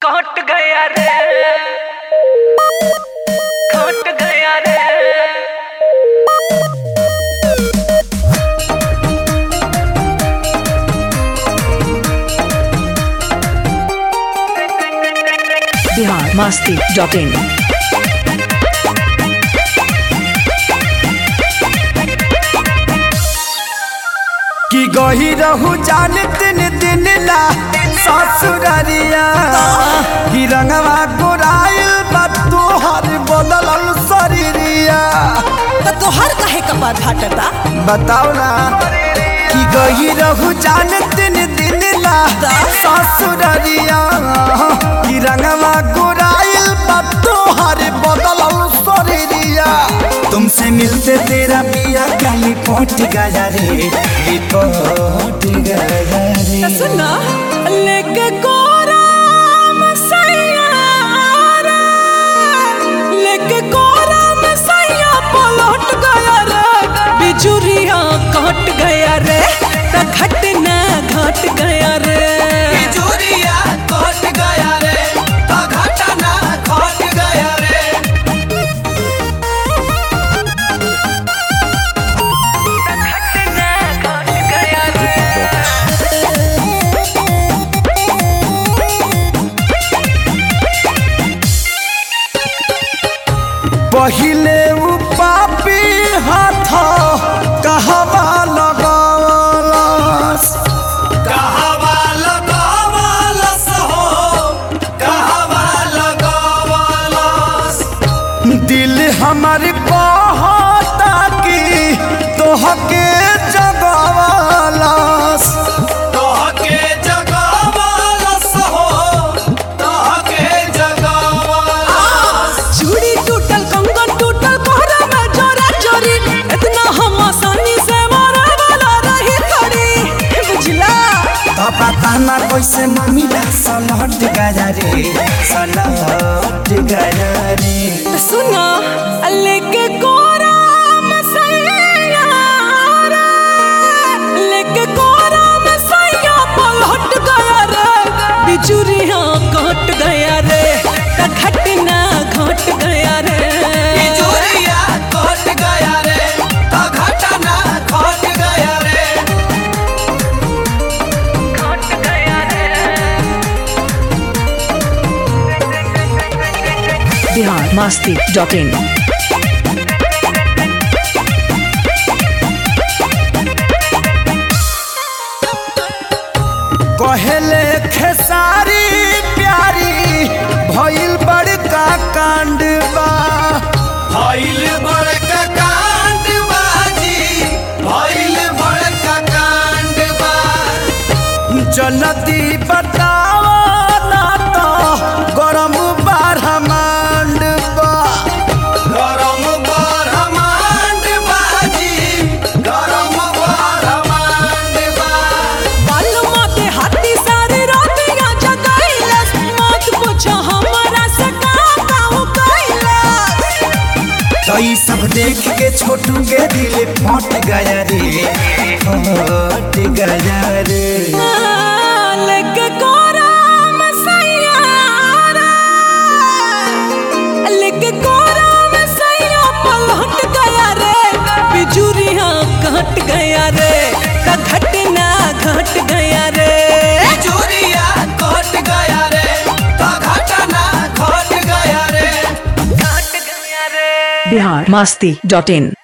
कट गया रे, कट गया रे। biharmasti.in कि गही रहू जान दिन दिन ला ससुररिया कि रंगवा गोराइल बा तोहर बदलल शरीरिया। तोहर काहे कपार फाटता बताओ ना कि गही रहू जान दिन दिन ला ससुररिया कि रंगवा गोराइल बा तोहर बदलल शरीरिया। तुमसे मिलते तेरा पिया काली पोट गया रे, पोट गया रे। सुना लेके कोराम सैयारा, लेके कोराम सैया पलट गया रे, बिजुरिया कट गया रे, त घटना घट गया रे, बिजुरिया कट गया रे, त घटना घट गया रे। पहिले उ पापी हाथ कहवा लगावलस, कहवा लगावलस हो, कहवा लगावलस। दिल हमर कहता कि तोहके जगावलस, तोहके जगावलस हो, तोहके जगावलस। चूड़ी टूटल कंगन टूटल कोहरा में जोरा जोरी, इतना हम आसानी से मारे वाला नहीं थोड़ी, बुझला तो पता ना कैसे मम्मीला सलट गया रे, सलट गया रे। सुना लेके कोराम सैयारा, लेके कोराम सैया पलट गया रे, बिजुरिया कट गया रे, त घटना घट गया रे, बिजुरिया कट गया रे, तो घटना घट गया रे। कट गया रे। biharmasti.in कहले खेसारी प्यारी भइल बड़का कांड बा, भइल बड़का कांड बाजी, भइल बड़का कांड बा। जल्दी बताओ ना तो गरम ब्रह्मांड बा, गरम ब्रह्मांड बाजी, गरम ब्रह्मांड बा। बालुआ के हाथी सारे रातिया जगाइलस, मत पूछो हमरा से का कैलस। तो ई सब देख के छोटू के दिल फट गया रे, फट गया रे। लेके कोराम सैयारा, लेके कोराम सैया पलट गया रे, बिजुरिया कट गया रे, त घटना घट गया रे, बिजुरिया कट गया रे, तो घटना घट गया रे। कट गया रे। biharmasti.in